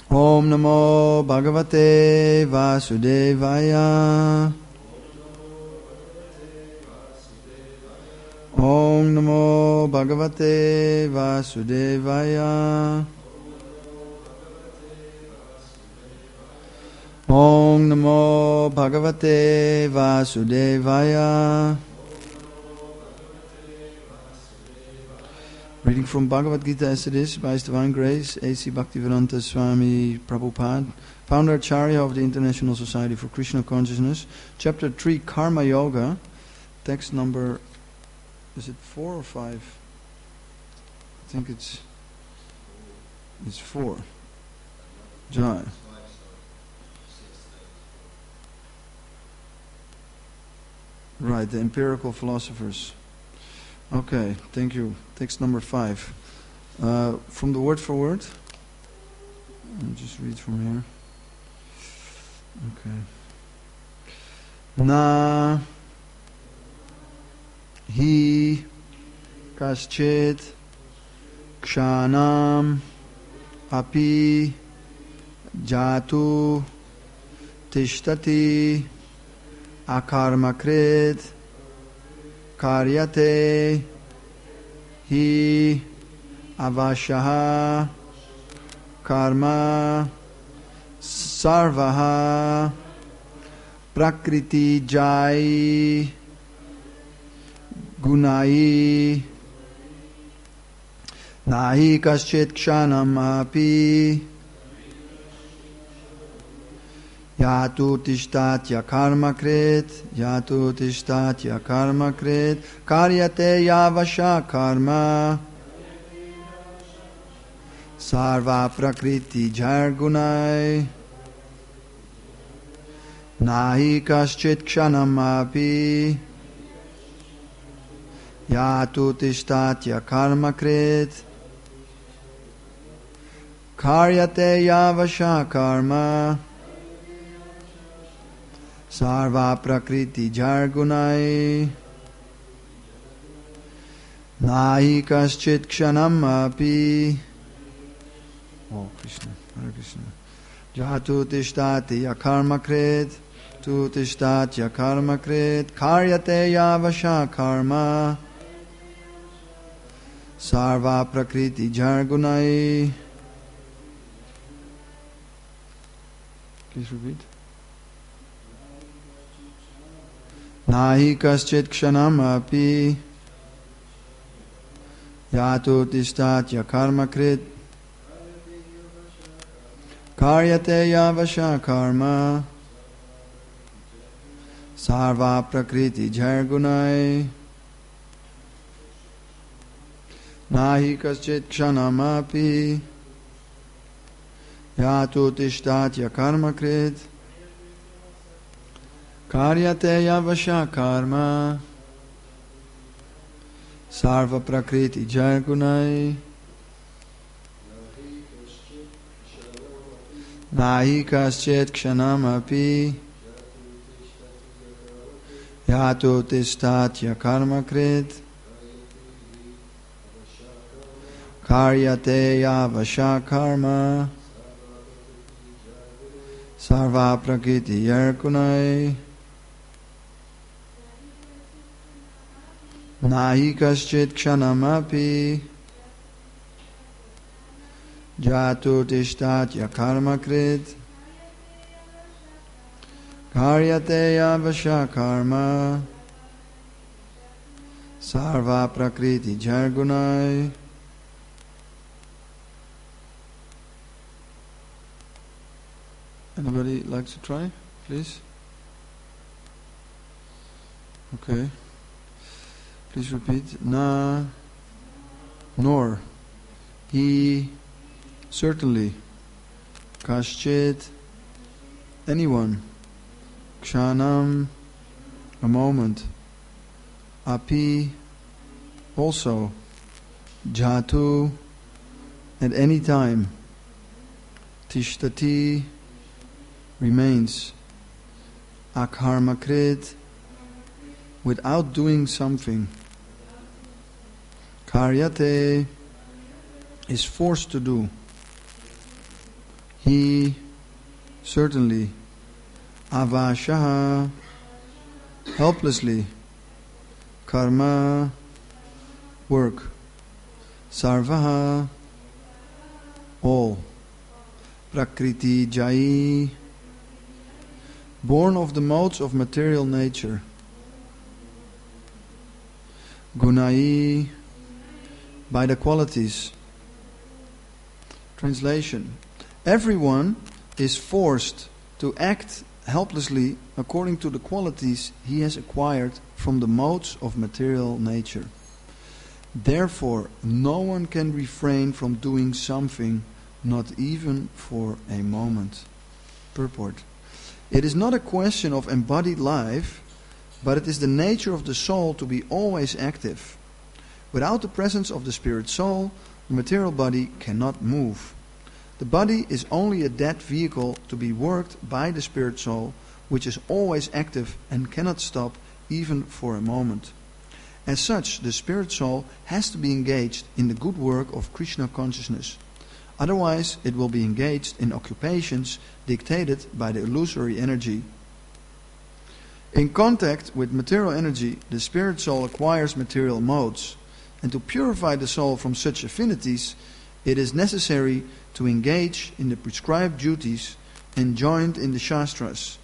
Om Namo Bhagavate Vasudevaya. Om Namo Bhagavate Vasudevaya. Om Namo Bhagavate Vasudevaya. Reading from Bhagavad Gita as it is by His Divine Grace, A.C. Bhaktivedanta Swami Prabhupada, Founder Acharya of the International Society for Krishna Consciousness, Chapter 3, Karma Yoga, text number, is it 4 or 5? I think it's 4. Jai. Right, the empirical philosophers. Okay, thank you. Text number 5. From the word for word. I'll just read from here. Okay. Na hi kaschet kshanam api jatu tishtati akarmakrit karyate hi avashaha karma sarvaha prakriti jai gunai nahi kaschet kshanam api Yatu tishtatya karma krit, yatu tishtatya karma krit, karyate yavasha karma, sarva prakriti jargunai, nahi kaschit kshanam api, yatu tishtatya karma krit, karyate yavasha karma, Sarva prakriti jargunai Nahi kaschit kshanam api. Oh Krishna, Hare Krishna. Jatu tishtati yakarma krit, tu tishtati yakarma krit, karyate yavasha karma, sarva prakriti jargunai. Please repeat. Nahi kaschit kshanam api yatu tishtatya karma krit karyate yavasha karma sarva prakriti jargunai nahi kaschit kshanam api yatu tishtatya karma krit Karyate yavasha karma sarva prakriti jargunai nahi kaschet kshanam api yatu tishtatya karma krit karyate yavasha karma sarva prakriti jargunai Nahi kaschit kshanamapi jatu tishtatya karma krit karyate yavasha karma sarva prakriti jargunai. Anybody likes to try, please? Okay. Please repeat. Na, nor, he, certainly, kaschit, anyone, kshanam, a moment, api, also, jatu, at any time, tishtati, remains, akarmakrit, without doing something, karyate, is forced to do, He certainly, avashaha, helplessly, karma, work, sarvaha, all, prakriti jai, born of the modes of material nature, gunai, by the qualities. Translation: everyone is forced to act helplessly according to the qualities he has acquired from the modes of material nature. Therefore, no one can refrain from doing something, not even for a moment. Purport: it is not a question of embodied life, but it is the nature of the soul to be always active. Without the presence of the spirit soul, the material body cannot move. The body is only a dead vehicle to be worked by the spirit soul, which is always active and cannot stop even for a moment. As such, the spirit soul has to be engaged in the good work of Krishna consciousness. Otherwise, it will be engaged in occupations dictated by the illusory energy. In contact with material energy, the spirit soul acquires material modes. And to purify the soul from such affinities, it is necessary to engage in the prescribed duties enjoined in the Shastras.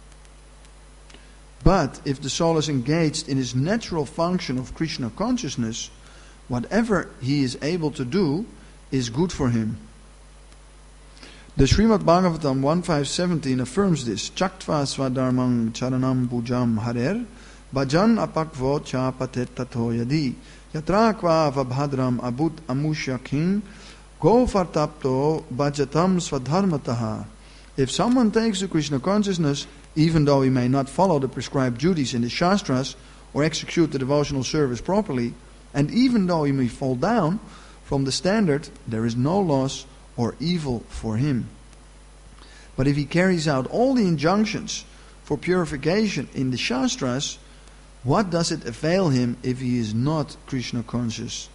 But if the soul is engaged in his natural function of Krishna consciousness, whatever he is able to do is good for him. The Srimad Bhagavatam 1.5.17 affirms this. Chaktva swadharmang charanam pujam harer bhajan apakvo cha patet tato yadi yatra kva vabhadram abut amushyakin go fartapto bhajatam swadharmataha. If someone takes to Krishna consciousness, even though he may not follow the prescribed duties in the Shastras or execute the devotional service properly, and even though he may fall down from the standard, there is no loss or evil for him. But if he carries out all the injunctions for purification in the Shastras, what does it avail him if he is not Krishna conscious?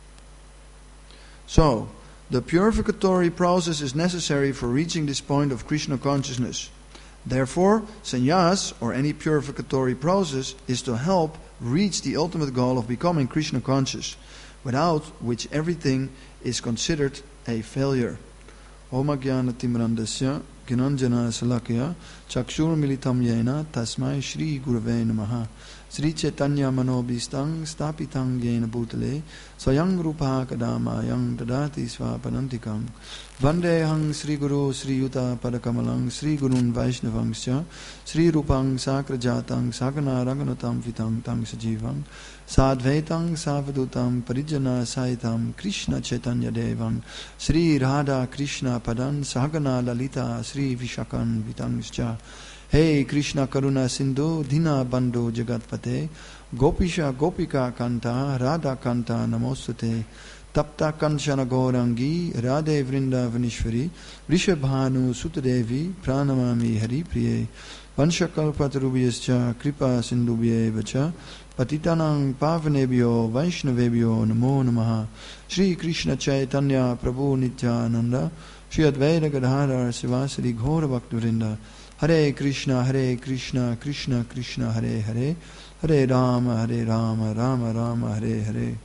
So, the purificatory process is necessary for reaching this point of Krishna consciousness. Therefore, sannyas, or any purificatory process, is to help reach the ultimate goal of becoming Krishna conscious, without which everything is considered a failure. Om Ajnana Timrandasya Ginanjana Salakya Chakshur Militam Yena Tasmai Shri Gurave Namaha. Sri Chaitanya Manobhistang Stapitang Yena Bhutale Swayang Rupa Kadamayang Dadati Svapanantikam Vandehang Sri Guru Sri Yuta Padakamalang Sri Gurun Vaishnavangscha Sri Rupang Sakrajatang Sagana Raganatam Vitang Tang Sajivang Sadvaitang Savadutam Parijana Saitam Krishna Chaitanya Devang Sri Radha Krishna Padan Sagana Lalita Sri Vishakan Vitangscha. Hey Krishna Karuna Sindhu Dina Bandhu Jagatpate Gopisha Gopika Kanta Radha Kanta Namostute Tapta Kanchana Gaurangi Radhe Vrinda Vanishwari Rishabhanu Sutadevi Pranamami Hari Priye Vanshakalpatarubhyascha Kripa Sindhubhye Vacha Patitanang Pavanebhyo Vaishnavebhyo Namo Namaha. Shri Krishna Chaitanya Prabhu Nityananda Shri Advaita Gadadhar Sivasari Ghora Bhaktivinoda. Hare Krishna, Krishna Krishna, Hare Hare, Hare Rama, Rama Rama, Hare Hare.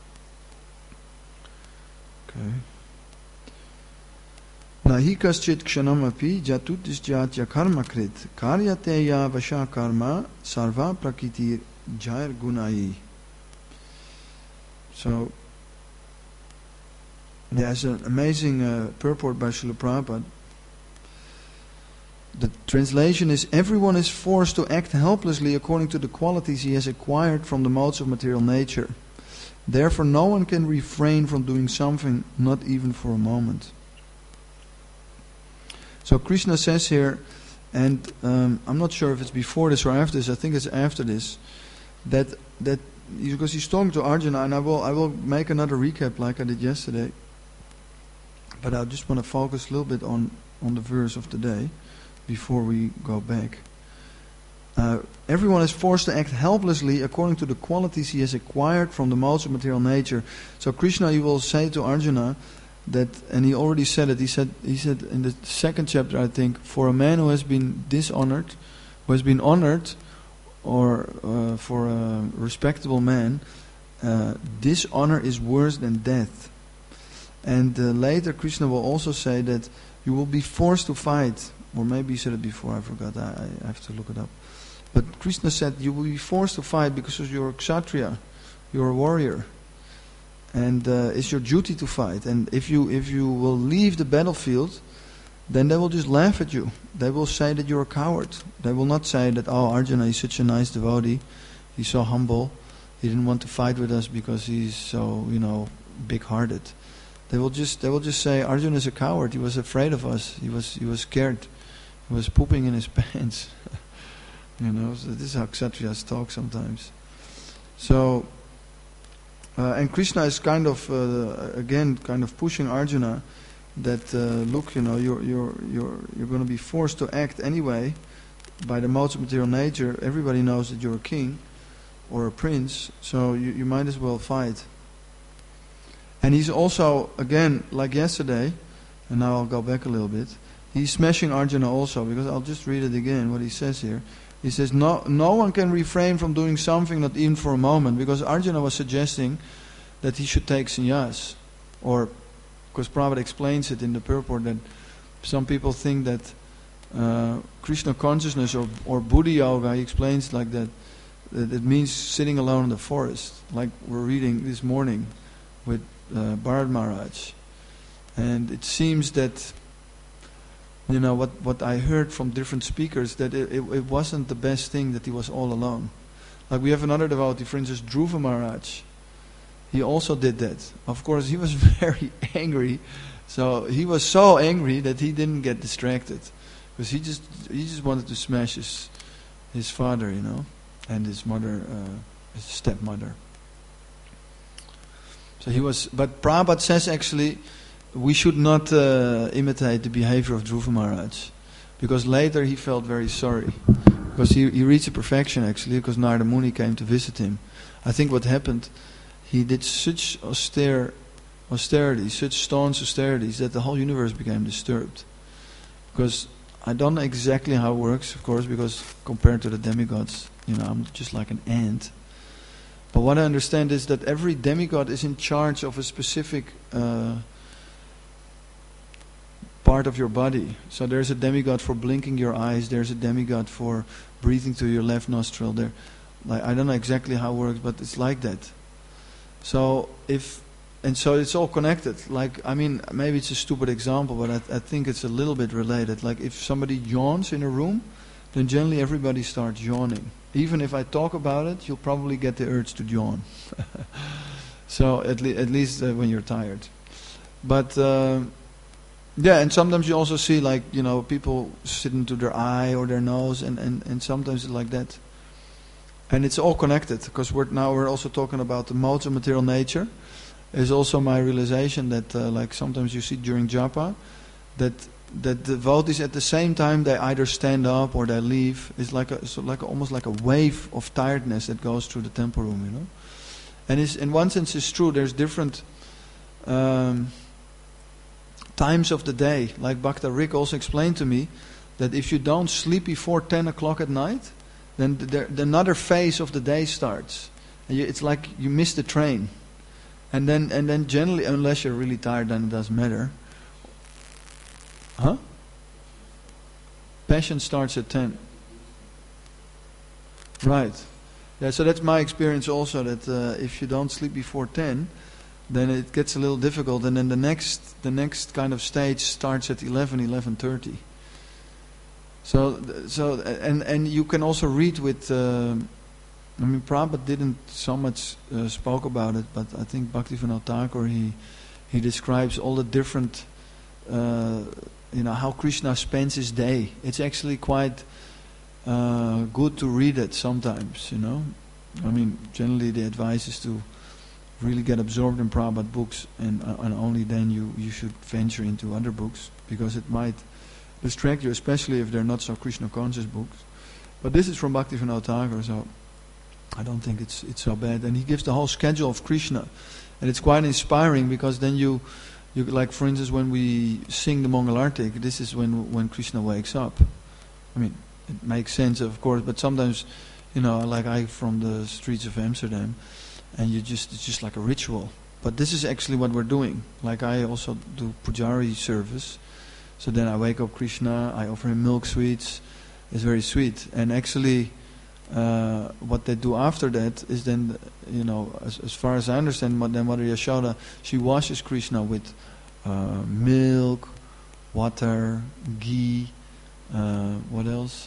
Okay. Nahi kaschit kshanam api jatutis jatya karma krit karyate ya vasha karma sarva prakriti jair gunai. So, there's an amazing purport by Srila Prabhupada. The translation is, everyone is forced to act helplessly according to the qualities he has acquired from the modes of material nature. Therefore, no one can refrain from doing something, not even for a moment. So Krishna says here, and I'm not sure if it's before this or after this, I think it's after this, that because he's talking to Arjuna, and I will make another recap like I did yesterday, but I just want to focus a little bit on the verse of today before we go back. Everyone is forced to act helplessly according to the qualities he has acquired from the modes of material nature. So Krishna, he will say to Arjuna, that, and he already said it. He said in the second chapter, I think, for a man who has been dishonored, who has been honored, or for a respectable man, dishonor is worse than death. And later Krishna will also say that you will be forced to fight. Or maybe he said it before, I forgot, I have to look it up. But Krishna said you will be forced to fight because you're a kshatriya, you're a warrior. And it's your duty to fight. And if you will leave the battlefield, then they will just laugh at you. They will say that you're a coward. They will not say that, oh, Arjuna is such a nice devotee, he's so humble, he didn't want to fight with us because he's so, big-hearted. They will just say Arjuna is a coward. He was afraid of us. He was scared. He was pooping in his pants. So this is how Kshatriyas talk sometimes. So, and Krishna is kind of pushing Arjuna that look, you're going to be forced to act anyway by the modes of material nature. Everybody knows that you're a king or a prince, so you might as well fight. And he's also, again, like yesterday, and now I'll go back a little bit, he's smashing Arjuna also, because I'll just read it again, what he says here. He says, no one can refrain from doing something, not even for a moment, because Arjuna was suggesting that he should take sannyas. Or, because Prabhupada explains it in the purport, that some people think that Krishna consciousness or Buddha yoga, he explains like that it means sitting alone in the forest, like we're reading this morning with Bharad Maharaj. And it seems that, what I heard from different speakers, that it wasn't the best thing that he was all alone. Like we have another devotee, for instance, Dhruva Maharaj. He also did that. Of course, he was very angry. So he was so angry that he didn't get distracted, because he just wanted to smash his father, and his mother, his stepmother. So he was. But Prabhupada says actually, we should not imitate the behavior of Dhruva Maharaj, because later he felt very sorry, because he reached a perfection actually, because Narada Muni came to visit him. I think what happened, he did such austerities, such staunch austerities, that the whole universe became disturbed. Because I don't know exactly how it works, of course, because compared to the demigods, I'm just like an ant. But what I understand is that every demigod is in charge of a specific part of your body. So there's a demigod for blinking your eyes, there's a demigod for breathing through your left nostril. I don't know exactly how it works, but it's like that. So so it's all connected. Maybe it's a stupid example, but I think it's a little bit related. Like if somebody yawns in a room, then generally everybody starts yawning. Even if I talk about it, you'll probably get the urge to yawn. So at least when you're tired. But and sometimes you also see people sit into their eye or their nose, and sometimes it's like that. And it's all connected, because we're also talking about the modes of material nature. It's also my realization that sometimes you see during japa that the devotees at the same time they either stand up or they leave. It's almost like a wave of tiredness that goes through the temple room, And in one sense it's true. There's different times of the day. Like Bhakta Rick also explained to me that if you don't sleep before 10 o'clock at night, then another phase of the day starts. And it's like you miss the train. And then generally, unless you're really tired, then it doesn't matter. Huh? Passion starts at 10. Right. Yeah, so that's my experience also, that if you don't sleep before 10, then it gets a little difficult, and then the next kind of stage starts at 11:30. So and you can also read with. Prabhupada didn't so much spoke about it, but I think Bhaktivinoda Thakur he describes all the different, how Krishna spends his day. It's actually quite good to read it sometimes. Generally the advice is to really get absorbed in Prabhupada books, and only then you should venture into other books, because it might distract you, especially if they're not so Krishna conscious books. But this is from Bhaktivinoda Thakur, so I don't think it's so bad. And he gives the whole schedule of Krishna, and it's quite inspiring, because then you You like, for instance, when we sing the Mangalartik, this is when Krishna wakes up. I mean, it makes sense, of course, but sometimes, like I from the streets of Amsterdam, and it's just like a ritual. But this is actually what we're doing. Like, I also do pujari service, so then I wake up Krishna, I offer him milk sweets. It's very sweet, and actually, what they do after that is then, as far as I understand, then Mother Yashoda, she washes Krishna with milk, water, ghee, what else?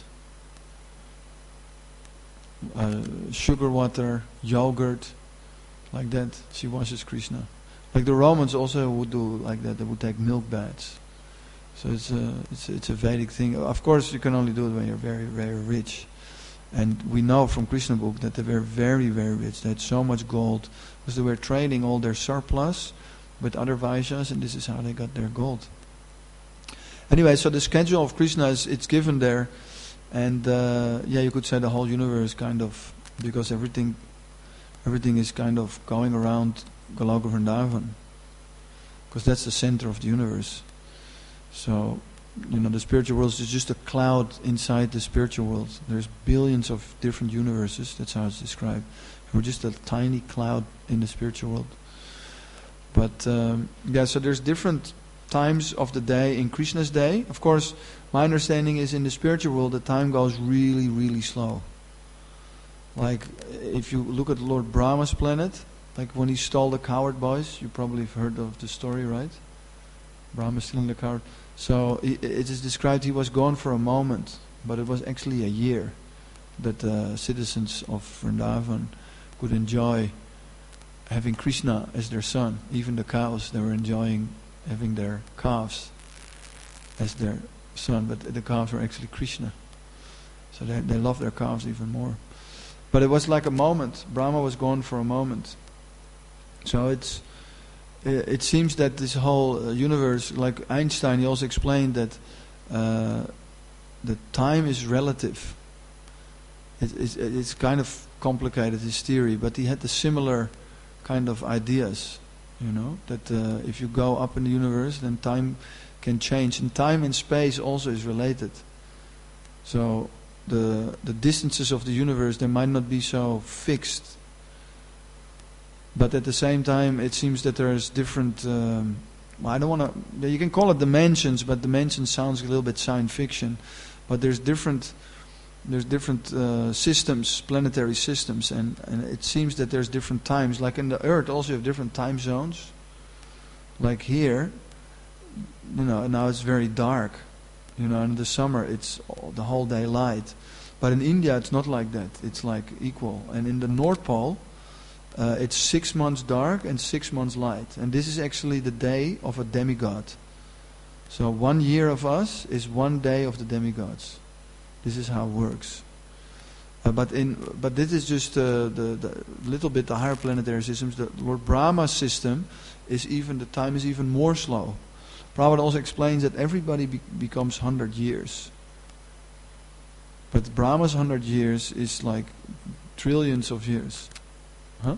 Sugar water, yogurt, like that. She washes Krishna. Like the Romans also would do like that. They would take milk baths. So it's a Vedic thing. Of course, you can only do it when you're very, very rich. And we know from Krishna book that they were very, very rich. They had so much gold because they were trading all their surplus with other Vaishyas, and this is how they got their gold. Anyway, so the schedule of Krishna it's given there, and you could say the whole universe kind of, because everything is kind of going around Goloka Vrindavan, because that's the center of the universe. So, the spiritual world is just a cloud inside the spiritual world. There's billions of different universes. That's how it's described. We're just a tiny cloud in the spiritual world. But so there's different times of the day in Krishna's day. Of course, my understanding is in the spiritual world, the time goes really, really slow. Like, if you look at Lord Brahma's planet, like when he stole the coward boys, you probably have heard of the story, right? Brahma stealing the coward. So it is described he was gone for a moment, but it was actually a year that the citizens of Vrindavan could enjoy having Krishna as their son. Even the cows, they were enjoying having their calves as their son, but the calves were actually Krishna. So they loved their calves even more. But it was like a moment. Brahma was gone for a moment. So it seems that this whole universe, like Einstein, he also explained that the time is relative. It's kind of complicated, his theory, but he had the similar kind of ideas, that if you go up in the universe, then time can change. And time and space also is related. So the distances of the universe, they might not be so fixed. But at the same time, it seems that there's different, I don't want to, you can call it dimensions, but dimensions sounds a little bit science fiction. But there's different systems, planetary systems, and it seems that there's different times. Like in the Earth, also you have different time zones. Like here, now it's very dark. In the summer, it's the whole day light. But in India, it's not like that. It's like equal. And in the North Pole, it's 6 months dark and 6 months light. And this is actually the day of a demigod. So 1 year of us is 1 day of the demigods. This is how it works. But this is just the little bit the higher planetary systems. The Lord Brahma's system is the time is even more slow. Prabhupada also explains that everybody becomes 100 years. But Brahma's 100 years is like trillions of years. Huh?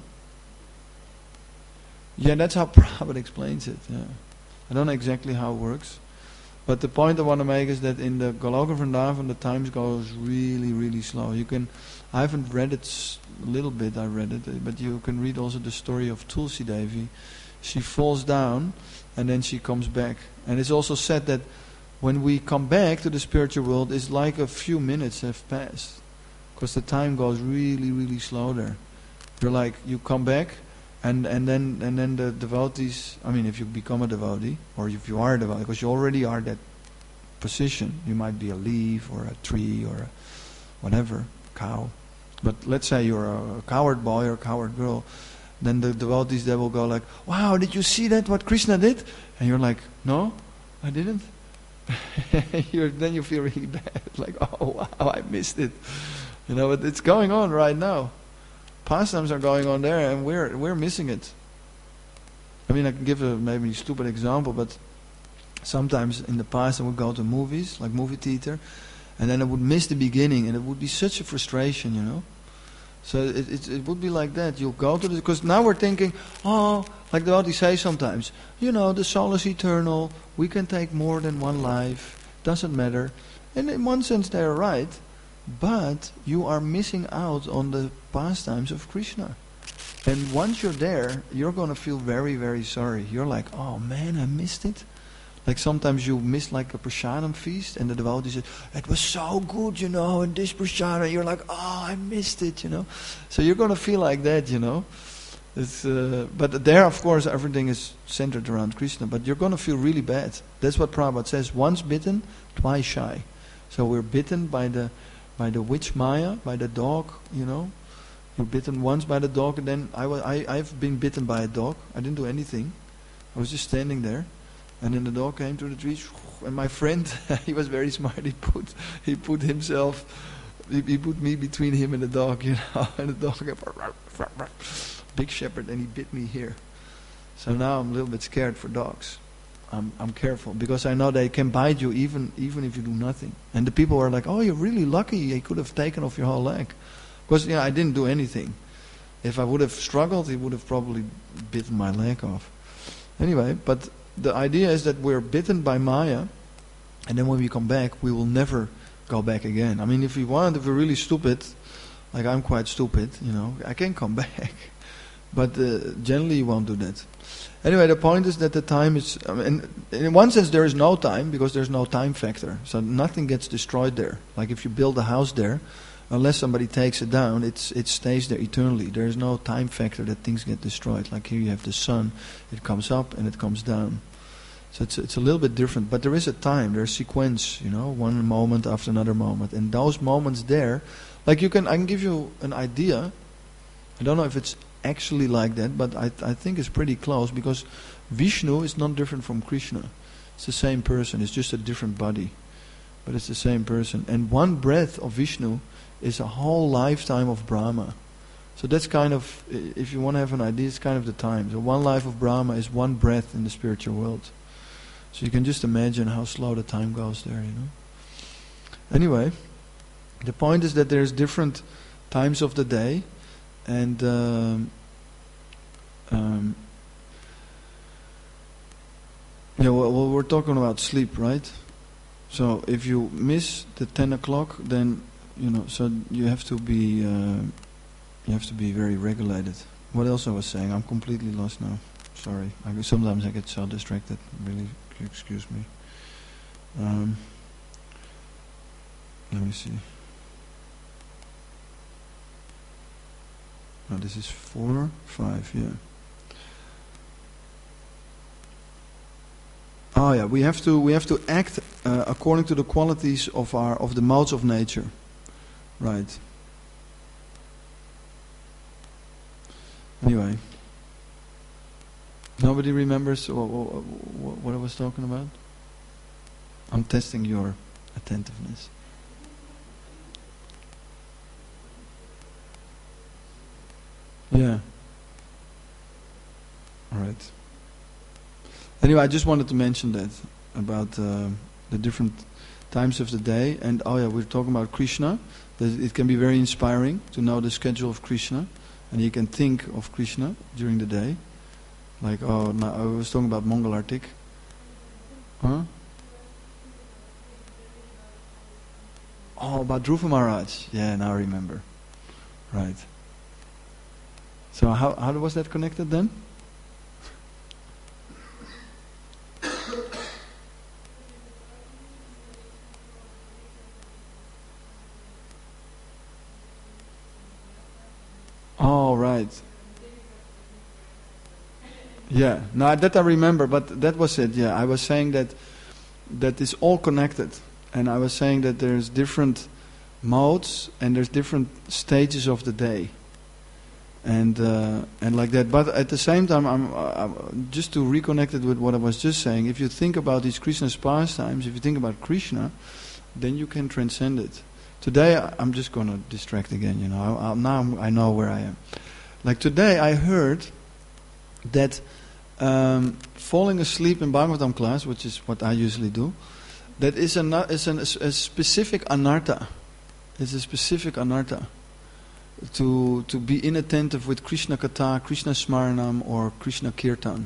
Yeah, that's how Prabhupada explains it. Yeah. I don't know exactly how it works. But the point I want to make is that in the Goloka Vrindavan, the time goes really, really slow. I haven't read it a little bit, I read it, but you can read also the story of Tulsi Devi. She falls down and then she comes back. And it's also said that when we come back to the spiritual world, it's like a few minutes have passed. Because the time goes really, really slow there. You come back, and then the devotees, if you become a devotee, or if you are a devotee, because you already are that position. You might be a leaf, or a tree, or whatever, cow. But let's say you're a coward boy or a coward girl, then the devotees, they will go like, wow, did you see that, what Krishna did? And you're like, no, I didn't. Then you feel really bad, like, oh wow, I missed it. But it's going on right now. Pastimes are going on there, and we're missing it. I can give a maybe stupid example, but sometimes in the past I would go to movies, like movie theater, and then I would miss the beginning, and it would be such a frustration, So it would be like that. You'll go to the, because now we're thinking, oh, like the devotees say sometimes, the soul is eternal. We can take more than one life. Doesn't matter. And in one sense they're right, but you are missing out on the pastimes of Krishna. And once you're there, you're going to feel very, very sorry. You're like, oh man, I missed it. Like sometimes you miss like a prasadam feast, and the devotee says, it was so good, and this prasadam, you're like, oh, I missed it, So you're going to feel like that, It's, but there, of course, everything is centered around Krishna, but you're going to feel really bad. That's what Prabhupada says, once bitten, twice shy. So we're bitten by the witch Maya, by the dog, You're bitten once by the dog, and then I've been bitten by a dog. I didn't do anything. I was just standing there. And then the dog came to the tree, and my friend, he was very smart. He put me between him and the dog, and the dog, big shepherd, and he bit me here. So now I'm a little bit scared for dogs. I'm careful because I know they can bite you even if you do nothing. And the people are like, "Oh, you're really lucky. He could have taken off your whole leg," because I didn't do anything. If I would have struggled, he would have probably bitten my leg off. Anyway, but the idea is that we're bitten by Maya, and then when we come back, we will never go back again. I mean, if we're really stupid, like I'm quite stupid, I can come back. But generally you won't do that. Anyway, the point is that the time is, in one sense there is no time, because there's no time factor. So nothing gets destroyed there. Like if you build a house there, unless somebody takes it down, it stays there eternally. There is no time factor that things get destroyed. Like here you have the sun, it comes up and it comes down. So it's a little bit different, but there is a time, there's a sequence, one moment after another moment, and those moments there, like I can give you an idea. I don't know if it's actually like that, but I think it's pretty close, because Vishnu is not different from Krishna. It's the same person, it's just a different body, but it's the same person. And one breath of Vishnu is a whole lifetime of Brahma. So that's kind of, if you want to have an idea, it's kind of the time. So one life of Brahma is one breath in the spiritual world. So you can just imagine how slow the time goes there, Anyway, the point is that there's different times of the day, and we're talking about sleep, right? So if you miss the 10 o'clock, then so you have to be very regulated. What else I was saying? I'm completely lost now. Sorry. Sometimes I get so distracted. Really, excuse me. Let me see. No, this is 4, 5, yeah. Oh yeah, we have to act according to the qualities of the modes of nature, right? Anyway, nobody remembers what I was talking about? I'm testing your attentiveness. Yeah. All right. Anyway, I just wanted to mention that about the different times of the day. And we're talking about Krishna. That it can be very inspiring to know the schedule of Krishna, and you can think of Krishna during the day. Like, I was talking about Mangalartik. Huh? Oh, about Dhruva Maharaj. Yeah, now I remember. Right. So how was that connected then? Oh, right. Yeah, no, that I remember, but that was it. Yeah, I was saying that is all connected, and I was saying that there's different modes and there's different stages of the day, and like that. But at the same time, I'm just to reconnect it with what I was just saying. If you think about these Krishna's pastimes, if you think about Krishna, then you can transcend it. Today, I'm just going to distract again. Now I know where I am. Like today, I heard that falling asleep in Bhagavatam class, which is what I usually do, that is a specific anartha. It's a specific anartha. to be inattentive with Krishna Katha, Krishna Smaranam, or Krishna Kirtan.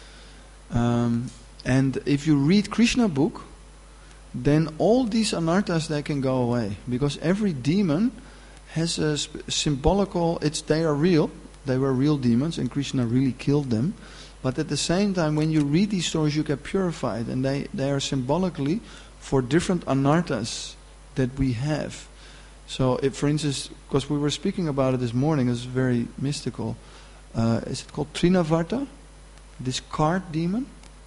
And if you read Krishna book, then all these anarthas, they can go away, because every demon has a symbolical. They are real. They were real demons, and Krishna really killed them. But at the same time, when you read these stories, you get purified, and they are symbolically for different anarthas that we have. So, if, for instance, because we were speaking about it this morning, it's very mystical. Is it called Trinavarta? This cart demon?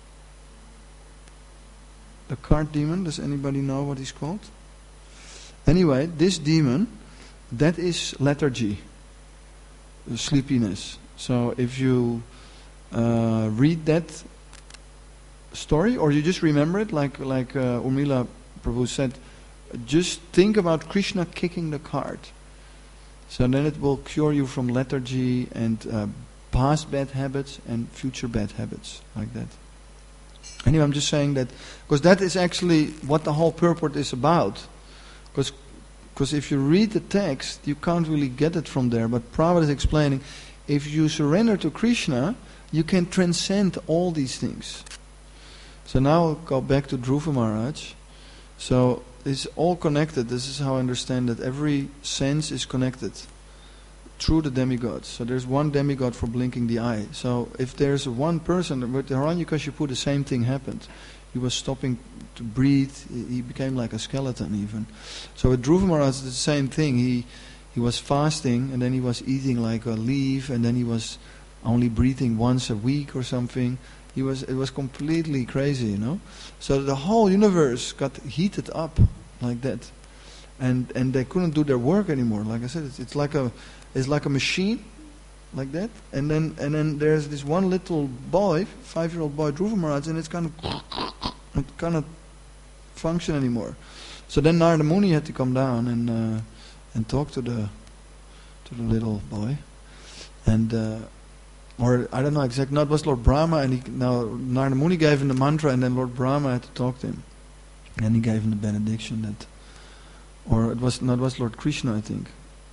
The cart demon, does anybody know what he's called? Anyway, this demon, that is lethargy, sleepiness. So if you read that story, or you just remember it, like Urmila Prabhu said, just think about Krishna kicking the cart. So then it will cure you from lethargy and past bad habits and future bad habits, like that. Anyway, I'm just saying that, because that is actually what the whole purport is about. Because if you read the text, you can't really get it from there. But Prabhupada is explaining, if you surrender to Krishna, you can transcend all these things. So now I'll go back to Dhruva Maharaj. So it's all connected. This is how I understand that every sense is connected through the demigods. So there's one demigod for blinking the eye. So if there's one person, with Hiranyakashipu the same thing happened. He was stopping to breathe. He became like a skeleton even. So with Dhruva Maharaj it's the same thing. He was fasting, and then he was eating like a leaf, and then he was only breathing once a week or something. It was completely crazy, you know. So the whole universe got heated up like that. And they couldn't do their work anymore. Like I said, it's like a machine, like that. And then there's this one little boy, 5-year-old boy, Dhruva Maharaj, and it cannot function anymore. So then Narada Muni had to come down and talk to the little boy, and or I don't know exactly. No, it was Lord Brahma, and Narada Muni gave him the mantra, and then Lord Brahma had to talk to him, and he gave him the benediction that. Or it was Lord Krishna, I think.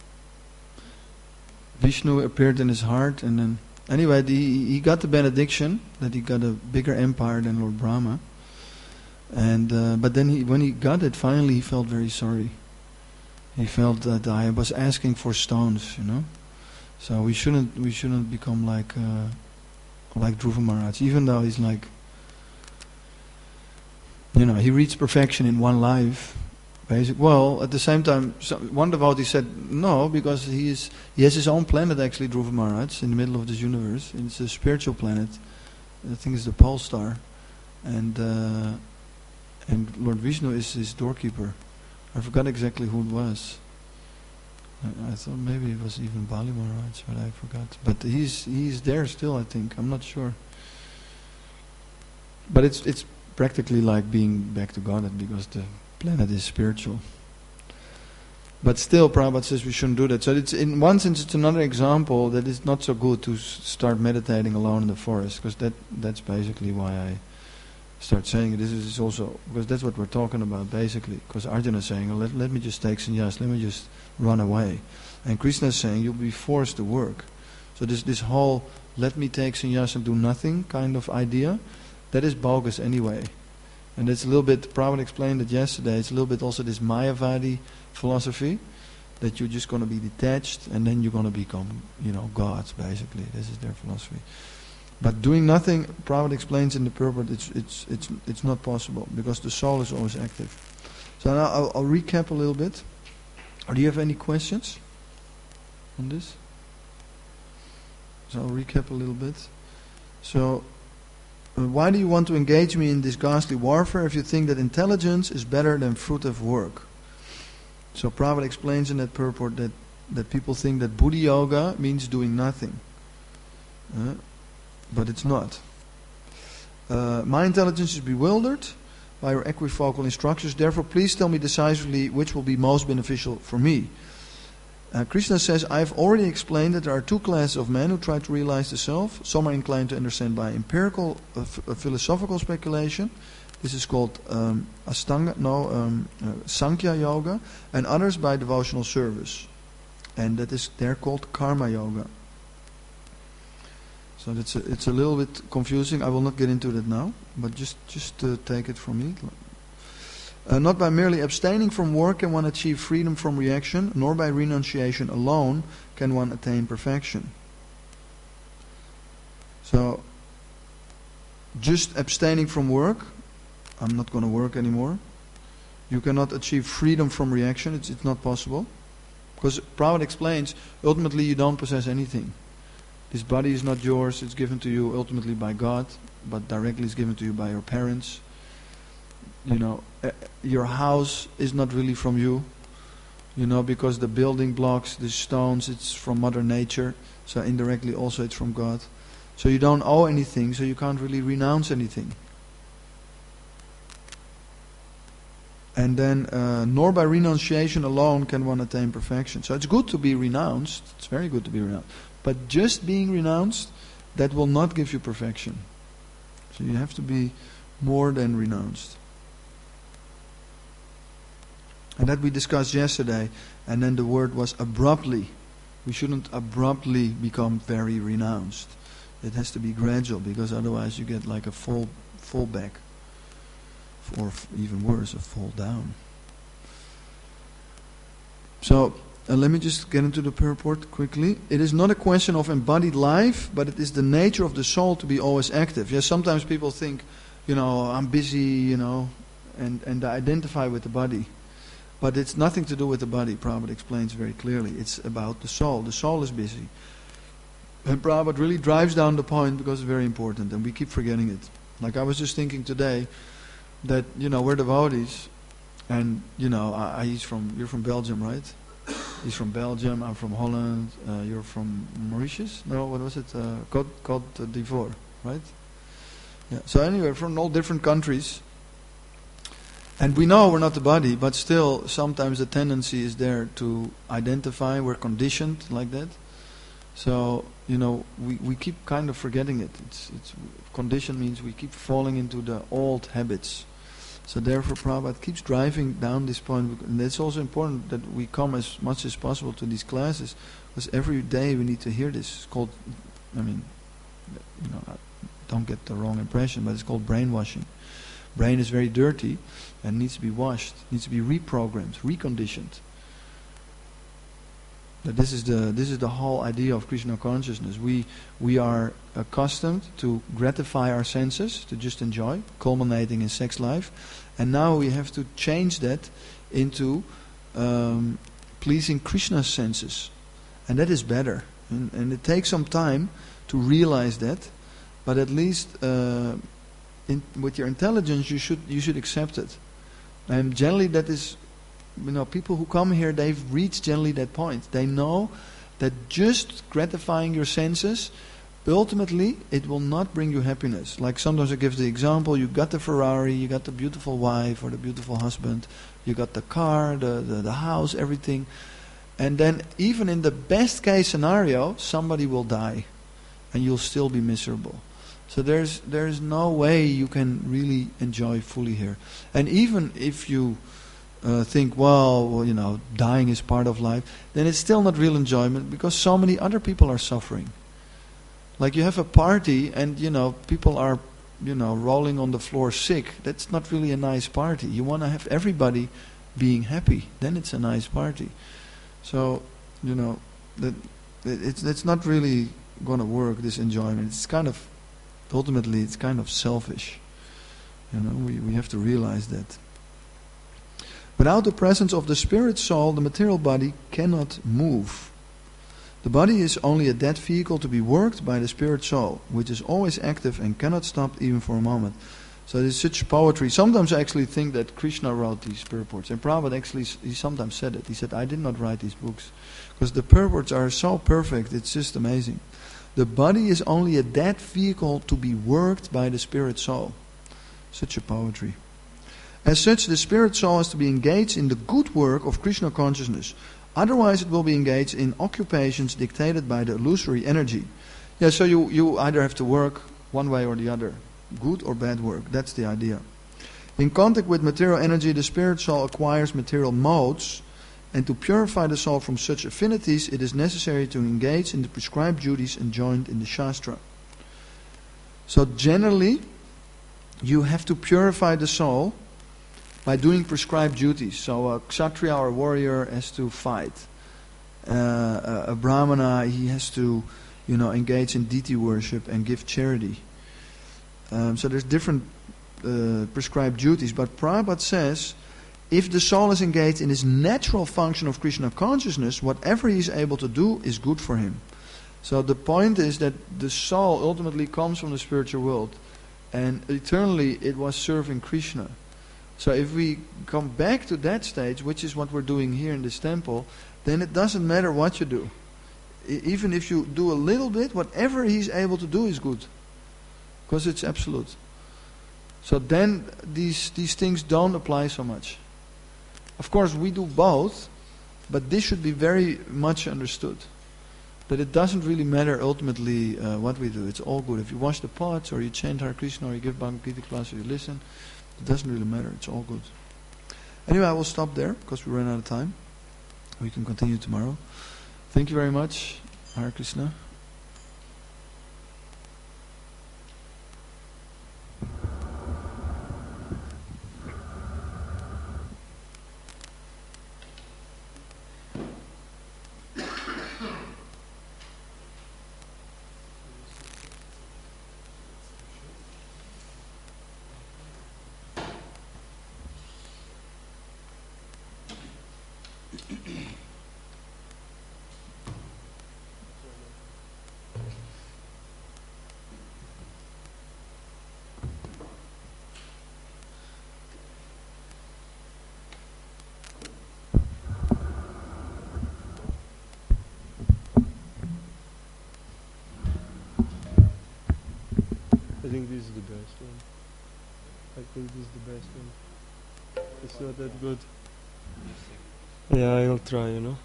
Vishnu appeared in his heart, and then anyway, he got the benediction that he got a bigger empire than Lord Brahma. And but then when he got it, finally he felt very sorry. He felt that I was asking for stones, you know. So we shouldn't become like Dhruva Maharaj, even though he's like, you know, he reached perfection in one life. Well, at the same time, one devotee said no, because he has his own planet, actually, Dhruva Maharaj, in the middle of this universe. It's a spiritual planet. I think it's the pole star, and Lord Vishnu is his doorkeeper. I forgot exactly who it was. I thought maybe it was even Bali Maharaj, but I forgot. But he's there still, I think. I'm not sure. But it's practically like being back to Godhead, because the planet is spiritual. But still, Prabhupada says we shouldn't do that. So it's, in one sense, it's another example that it's not so good to start meditating alone in the forest, because that's basically why I start saying it. This is also because that's what we're talking about, basically. Because Arjuna is saying, let me just take sannyas, let me just run away. And Krishna is saying, you'll be forced to work. So this whole let me take sannyas and do nothing kind of idea, that is bogus anyway. And it's a little bit, Prabhupada explained it yesterday, it's a little bit also this Mayavadi philosophy, that you're just going to be detached and then you're going to become, gods, basically. This is their philosophy. But doing nothing, Prabhupada explains in the purport, it's not possible, because the soul is always active. So now I'll recap a little bit. Or do you have any questions on this? So I'll recap a little bit. So, why do you want to engage me in this ghastly warfare if you think that intelligence is better than fruitive work? So Prabhupada explains in that purport that people think that Buddhi Yoga means doing nothing. But it's not. My intelligence is bewildered by your equivocal instructions. Therefore, please tell me decisively which will be most beneficial for me. Krishna says, I have already explained that there are two classes of men who try to realize the self. Some are inclined to understand by empirical, philosophical speculation. This is called Sankhya Yoga, and others by devotional service. And they're called Karma Yoga. So it's a little bit confusing. I will not get into that now, but just take it from me. Not by merely abstaining from work can one achieve freedom from reaction, nor by renunciation alone can one attain perfection. So, just abstaining from work, I'm not going to work anymore. You cannot achieve freedom from reaction. It's not possible. Because Prabhupada explains, ultimately you don't possess anything. This body is not yours. It's given to you ultimately by God, but directly it's given to you by your parents. You know, your house is not really from you. You know, because the building blocks, the stones, it's from Mother Nature. So indirectly also it's from God. So you don't owe anything, so you can't really renounce anything. And then, nor by renunciation alone can one attain perfection. So it's good to be renounced. It's very good to be renounced. But just being renounced, that will not give you perfection. So you have to be more than renounced. And that we discussed yesterday. And then the word was abruptly. We shouldn't abruptly become very renounced. It has to be gradual, because otherwise you get like a fall back. Or even worse, a fall down. So, let me just get into the purport quickly. It is not a question of embodied life, but it is the nature of the soul to be always active. Yes, sometimes people think, you know, I'm busy, you know, and they identify with the body. But it's nothing to do with the body. Prabhupada explains very clearly. It's about the soul. The soul is busy. And Prabhupada really drives down the point because it's very important, and we keep forgetting it. Like I was just thinking today that, you know, we're devotees, and, you know, you're from Belgium, right? He's from Belgium, I'm from Holland, you're from Mauritius? No, what was it? Côte d'Ivoire, right? Yeah. So anyway, from all different countries. And we know we're not the body, but still sometimes the tendency is there to identify, we're conditioned like that. So, you know, we keep kind of forgetting it. It's condition means we keep falling into the old habits. So therefore Prabhupada keeps driving down this point, and it's also important that we come as much as possible to these classes, because every day we need to hear this. It's called, I mean, you know, don't get the wrong impression, but it's called brainwashing. Brain is very dirty and needs to be washed, needs to be reprogrammed, reconditioned. That this is the whole idea of Krishna consciousness. We are accustomed to gratify our senses, to just enjoy, culminating in sex life, and now we have to change that into pleasing Krishna's senses, and that is better. And it takes some time to realize that, but at least with your intelligence you should accept it. And generally that is. You know, people who come here, they've reached generally that point. They know that just gratifying your senses, ultimately, it will not bring you happiness. Like sometimes I give the example, you got the Ferrari, you got the beautiful wife or the beautiful husband, you got the car, the house, everything. And then even in the best case scenario, somebody will die and you'll still be miserable. So there's no way you can really enjoy fully here. And even if you think, well, you know, dying is part of life, then it's still not real enjoyment, because so many other people are suffering. Like you have a party and, you know, people are, you know, rolling on the floor sick. That's not really a nice party. You want to have everybody being happy. Then it's a nice party. So, you know, it's not really going to work, this enjoyment. It's kind of, ultimately, it's kind of selfish. You know, we have to realize that. Without the presence of the spirit soul, the material body cannot move. The body is only a dead vehicle to be worked by the spirit soul, which is always active and cannot stop even for a moment. So there's such poetry. Sometimes I actually think that Krishna wrote these purports. And Prabhupada actually, he sometimes said it. He said, I did not write these books. Because the purports are so perfect, it's just amazing. The body is only a dead vehicle to be worked by the spirit soul. Such a poetry. As such, the spirit soul has to be engaged in the good work of Krishna consciousness. Otherwise, it will be engaged in occupations dictated by the illusory energy. Yeah, so you either have to work one way or the other. Good or bad work. That's the idea. In contact with material energy, the spirit soul acquires material modes And to purify the soul from such affinities, it is necessary to engage in the prescribed duties enjoined in the Shastra. So generally, you have to purify the soul by doing prescribed duties. So a kshatriya or warrior has to fight. A brahmana, he has to, engage in deity worship and give charity. So there's different prescribed duties. But Prabhupada says, if the soul is engaged in his natural function of Krishna consciousness, whatever he is able to do is good for him. So the point is that the soul ultimately comes from the spiritual world, and eternally it was serving Krishna. So if we come back to that stage, which is what we're doing here in this temple, then it doesn't matter what you do. Even if you do a little bit, whatever he's able to do is good, because it's absolute. So then these things don't apply so much. Of course, we do both, but this should be very much understood. That it doesn't really matter ultimately what we do. It's all good. If you wash the pots, or you chant Hare Krishna, or you give Bhagavad Gita class, or you listen, it doesn't really matter. It's all good. Anyway, I will stop there, because we ran out of time. We can continue tomorrow. Thank you very much. Hare Krishna. I think this is the best one. I think this is the best one. It's not that good. Yeah, I'll try,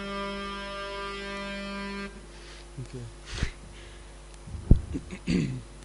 Okay.